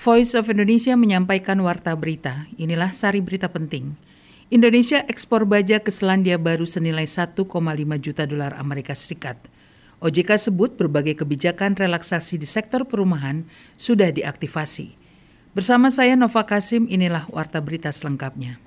Voice of Indonesia menyampaikan warta berita. Inilah sari berita penting. Indonesia ekspor baja ke Selandia Baru senilai 1,5 juta dolar Amerika Serikat. OJK sebut berbagai kebijakan relaksasi di sektor perumahan sudah diaktifasi. Bersama saya Nova Kasim, inilah warta berita selengkapnya.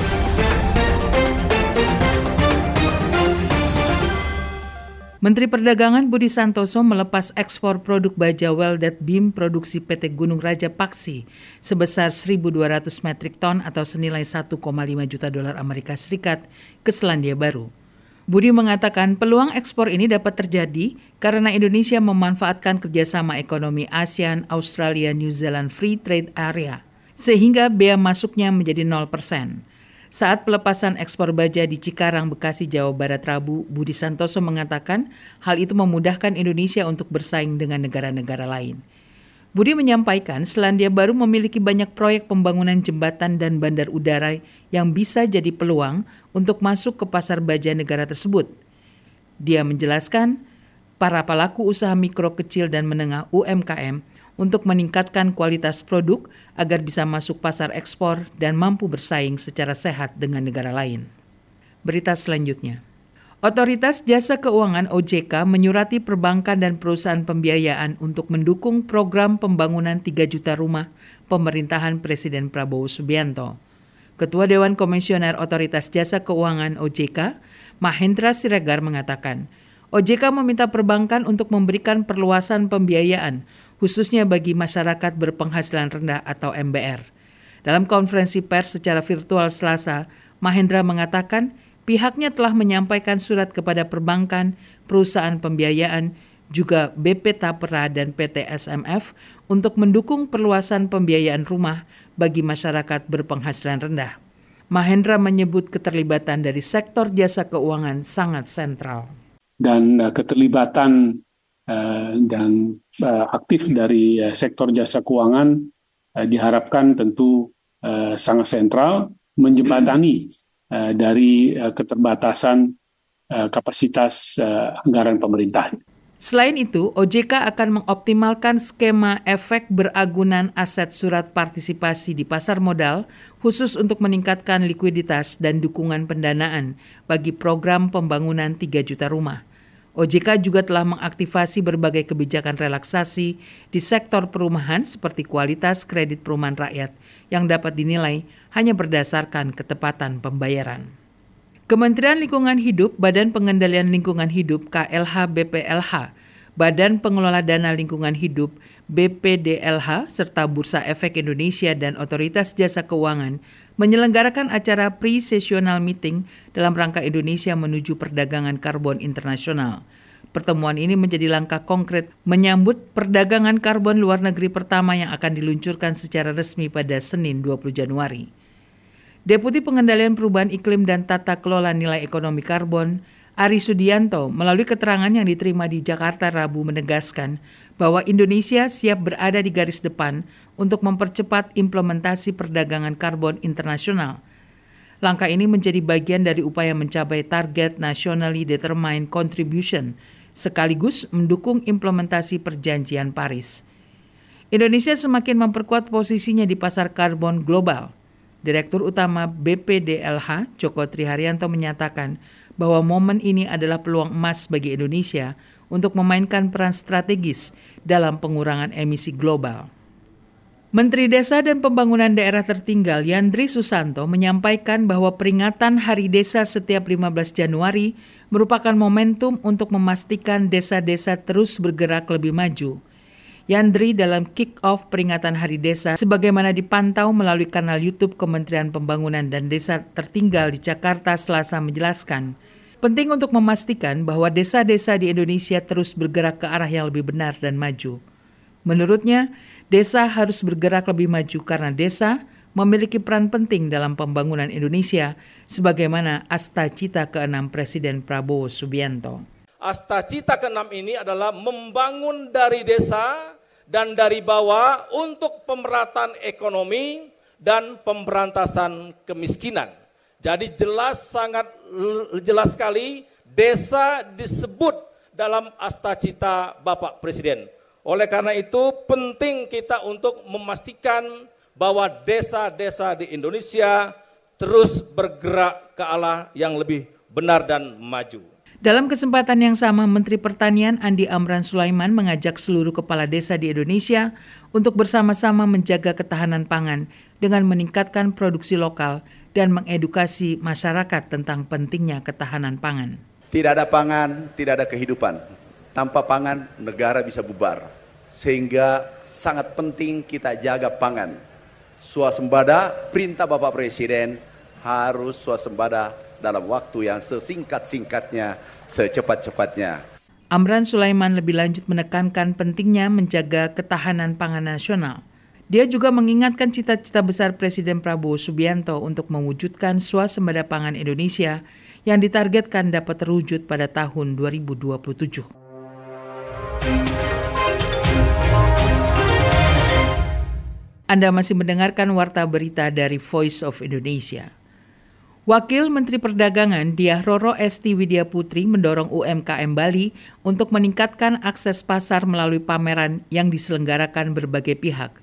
Menteri Perdagangan Budi Santoso melepas ekspor produk baja welded beam produksi PT Gunung Raja Paksi sebesar 1.200 metrik ton atau senilai 1,5 juta dolar Amerika Serikat ke Selandia Baru. Budi mengatakan peluang ekspor ini dapat terjadi karena Indonesia memanfaatkan kerjasama ekonomi ASEAN, Australia, New Zealand Free Trade Area, sehingga bea masuknya menjadi 0%. Saat pelepasan ekspor baja di Cikarang, Bekasi, Jawa Barat Rabu, Budi Santoso mengatakan hal itu memudahkan Indonesia untuk bersaing dengan negara-negara lain. Budi menyampaikan Selandia Baru memiliki banyak proyek pembangunan jembatan dan bandar udara yang bisa jadi peluang untuk masuk ke pasar baja negara tersebut. Dia menjelaskan para pelaku usaha mikro, kecil, dan menengah UMKM untuk meningkatkan kualitas produk agar bisa masuk pasar ekspor dan mampu bersaing secara sehat dengan negara lain. Berita selanjutnya. Otoritas Jasa Keuangan OJK menyurati perbankan dan perusahaan pembiayaan untuk mendukung program pembangunan 3 juta rumah pemerintahan Presiden Prabowo Subianto. Ketua Dewan Komisioner Otoritas Jasa Keuangan OJK, Mahendra Siregar mengatakan, OJK meminta perbankan untuk memberikan perluasan pembiayaan khususnya bagi masyarakat berpenghasilan rendah atau MBR. Dalam konferensi pers secara virtual Selasa, Mahendra mengatakan pihaknya telah menyampaikan surat kepada perbankan, perusahaan pembiayaan, juga BP Tapera dan PT SMF untuk mendukung perluasan pembiayaan rumah bagi masyarakat berpenghasilan rendah. Mahendra menyebut keterlibatan dari sektor jasa keuangan sangat sentral. Dan keterlibatan dan aktif dari sektor jasa keuangan diharapkan tentu sangat sentral menjembatani dari keterbatasan kapasitas anggaran pemerintah. Selain itu, OJK akan mengoptimalkan skema efek beragunan aset surat partisipasi di pasar modal khusus untuk meningkatkan likuiditas dan dukungan pendanaan bagi program pembangunan 3 juta rumah. OJK juga telah mengaktifasi berbagai kebijakan relaksasi di sektor perumahan seperti kualitas kredit perumahan rakyat yang dapat dinilai hanya berdasarkan ketepatan pembayaran. Kementerian Lingkungan Hidup, Badan Pengendalian Lingkungan Hidup KLH BPLH, Badan Pengelola Dana Lingkungan Hidup BPDLH, serta Bursa Efek Indonesia dan Otoritas Jasa Keuangan menyelenggarakan acara pre-sessional meeting dalam rangka Indonesia menuju perdagangan karbon internasional. Pertemuan ini menjadi langkah konkret menyambut perdagangan karbon luar negeri pertama yang akan diluncurkan secara resmi pada Senin 20 Januari. Deputi Pengendalian Perubahan Iklim dan Tata Kelola Nilai Ekonomi Karbon, Ari Sudianto, melalui keterangan yang diterima di Jakarta Rabu menegaskan bahwa Indonesia siap berada di garis depan untuk mempercepat implementasi perdagangan karbon internasional. Langkah ini menjadi bagian dari upaya mencapai target Nationally Determined Contribution, sekaligus mendukung implementasi Perjanjian Paris. Indonesia semakin memperkuat posisinya di pasar karbon global. Direktur Utama BPDLH, Joko Triharyanto menyatakan bahwa momen ini adalah peluang emas bagi Indonesia untuk memainkan peran strategis dalam pengurangan emisi global. Menteri Desa dan Pembangunan Daerah Tertinggal Yandri Susanto menyampaikan bahwa peringatan Hari Desa setiap 15 Januari merupakan momentum untuk memastikan desa-desa terus bergerak lebih maju. Yandri dalam kick-off peringatan Hari Desa sebagaimana dipantau melalui kanal YouTube Kementerian Pembangunan dan Desa Tertinggal di Jakarta Selasa menjelaskan, penting untuk memastikan bahwa desa-desa di Indonesia terus bergerak ke arah yang lebih benar dan maju. Menurutnya, desa harus bergerak lebih maju karena desa memiliki peran penting dalam pembangunan Indonesia sebagaimana Asta Cita ke-6 Presiden Prabowo Subianto. Asta Cita ke-6 ini adalah membangun dari desa dan dari bawah untuk pemerataan ekonomi dan pemberantasan kemiskinan. Jadi sangat jelas sekali desa disebut dalam Asta Cita Bapak Presiden. Oleh karena itu penting kita untuk memastikan bahwa desa-desa di Indonesia terus bergerak ke arah yang lebih benar dan maju. Dalam kesempatan yang sama, Menteri Pertanian Andi Amran Sulaiman mengajak seluruh kepala desa di Indonesia untuk bersama-sama menjaga ketahanan pangan dengan meningkatkan produksi lokal dan mengedukasi masyarakat tentang pentingnya ketahanan pangan. Tidak ada pangan, tidak ada kehidupan. Tanpa pangan, negara bisa bubar. Sehingga sangat penting kita jaga pangan. Swasembada, perintah Bapak Presiden harus swasembada dalam waktu yang sesingkat-singkatnya, secepat-cepatnya. Amran Sulaiman lebih lanjut menekankan pentingnya menjaga ketahanan pangan nasional. Dia juga mengingatkan cita-cita besar Presiden Prabowo Subianto untuk mewujudkan swasembada pangan Indonesia yang ditargetkan dapat terwujud pada tahun 2027. Anda masih mendengarkan Warta Berita dari Voice of Indonesia. Wakil Menteri Perdagangan Diah Roro Esti Widya Putri mendorong UMKM Bali untuk meningkatkan akses pasar melalui pameran yang diselenggarakan berbagai pihak.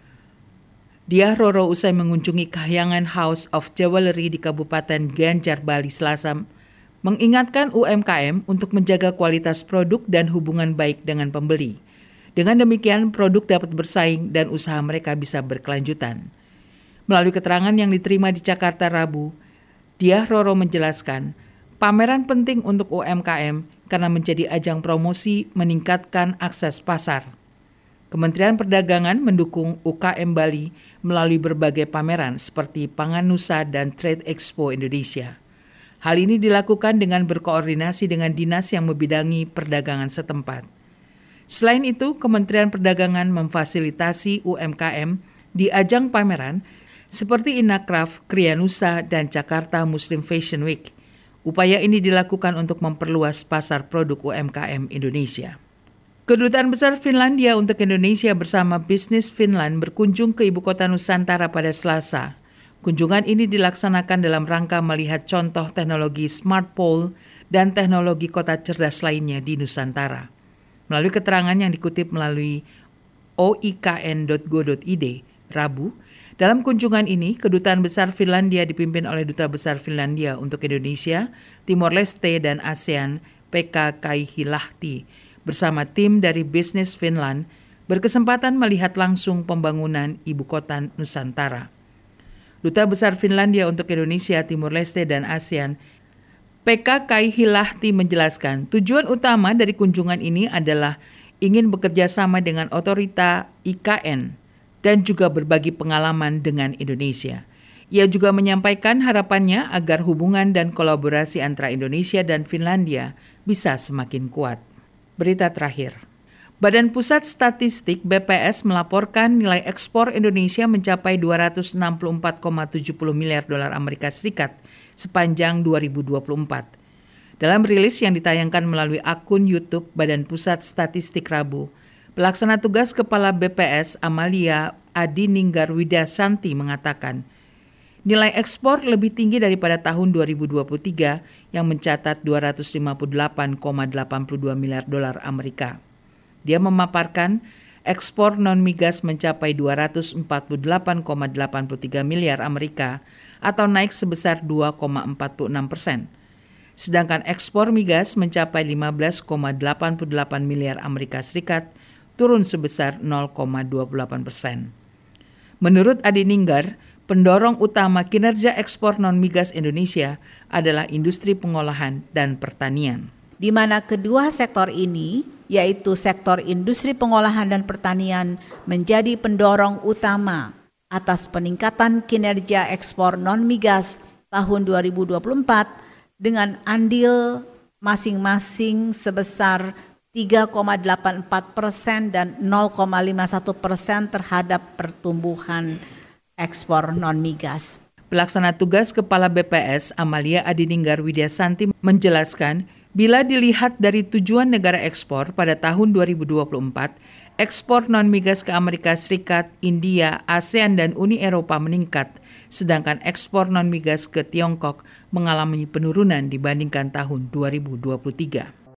Diah Roro usai mengunjungi Kahyangan House of Jewelry di Kabupaten Gianyar, Bali Selasa, mengingatkan UMKM untuk menjaga kualitas produk dan hubungan baik dengan pembeli. Dengan demikian, produk dapat bersaing dan usaha mereka bisa berkelanjutan. Melalui keterangan yang diterima di Jakarta Rabu, Diah Roro menjelaskan, pameran penting untuk UMKM karena menjadi ajang promosi meningkatkan akses pasar. Kementerian Perdagangan mendukung UKM Bali melalui berbagai pameran seperti Pangan Nusa dan Trade Expo Indonesia. Hal ini dilakukan dengan berkoordinasi dengan dinas yang membidangi perdagangan setempat. Selain itu, Kementerian Perdagangan memfasilitasi UMKM di ajang pameran seperti Inakraf, Krianusa, dan Jakarta Muslim Fashion Week. Upaya ini dilakukan untuk memperluas pasar produk UMKM Indonesia. Kedutaan Besar Finlandia untuk Indonesia bersama Bisnis Finland berkunjung ke Ibu Kota Nusantara pada Selasa. Kunjungan ini dilaksanakan dalam rangka melihat contoh teknologi smart pole dan teknologi kota cerdas lainnya di Nusantara. Melalui keterangan yang dikutip melalui oikn.go.id, Rabu, dalam kunjungan ini, Kedutaan Besar Finlandia dipimpin oleh Duta Besar Finlandia untuk Indonesia, Timor Leste, dan ASEAN, Pekka Kaihilahti, bersama tim dari Bisnis Finland, berkesempatan melihat langsung pembangunan Ibu Kota Nusantara. Duta Besar Finlandia untuk Indonesia, Timor Leste, dan ASEAN, Pekka Kaihilahti menjelaskan, tujuan utama dari kunjungan ini adalah ingin bekerja sama dengan otorita IKN dan juga berbagi pengalaman dengan Indonesia. Ia juga menyampaikan harapannya agar hubungan dan kolaborasi antara Indonesia dan Finlandia bisa semakin kuat. Berita terakhir. Badan Pusat Statistik BPS melaporkan nilai ekspor Indonesia mencapai 264,70 miliar dolar Amerika Serikat sepanjang 2024. Dalam rilis yang ditayangkan melalui akun YouTube Badan Pusat Statistik Rabu, Pelaksana Tugas Kepala BPS Amalia Adininggar Widasanti mengatakan, nilai ekspor lebih tinggi daripada tahun 2023 yang mencatat 258,82 miliar dolar Amerika. Dia memaparkan ekspor non-migas mencapai 248,83 miliar Amerika atau naik sebesar 2,46%. Sedangkan ekspor migas mencapai 15,88 miliar Amerika Serikat, turun sebesar 0,28%. Menurut Adininggar, pendorong utama kinerja ekspor non-migas Indonesia adalah industri pengolahan dan pertanian. Di mana kedua sektor ini, yaitu sektor industri pengolahan dan pertanian, menjadi pendorong utama atas peningkatan kinerja ekspor non-migas tahun 2024 dengan andil masing-masing sebesar 3,84% dan 0,51% terhadap pertumbuhan ekspor non-migas. Pelaksana Tugas Kepala BPS Amalia Adininggar Widasanti menjelaskan, bila dilihat dari tujuan negara ekspor pada tahun 2024, ekspor non-migas ke Amerika Serikat, India, ASEAN, dan Uni Eropa meningkat, sedangkan ekspor non-migas ke Tiongkok mengalami penurunan dibandingkan tahun 2023.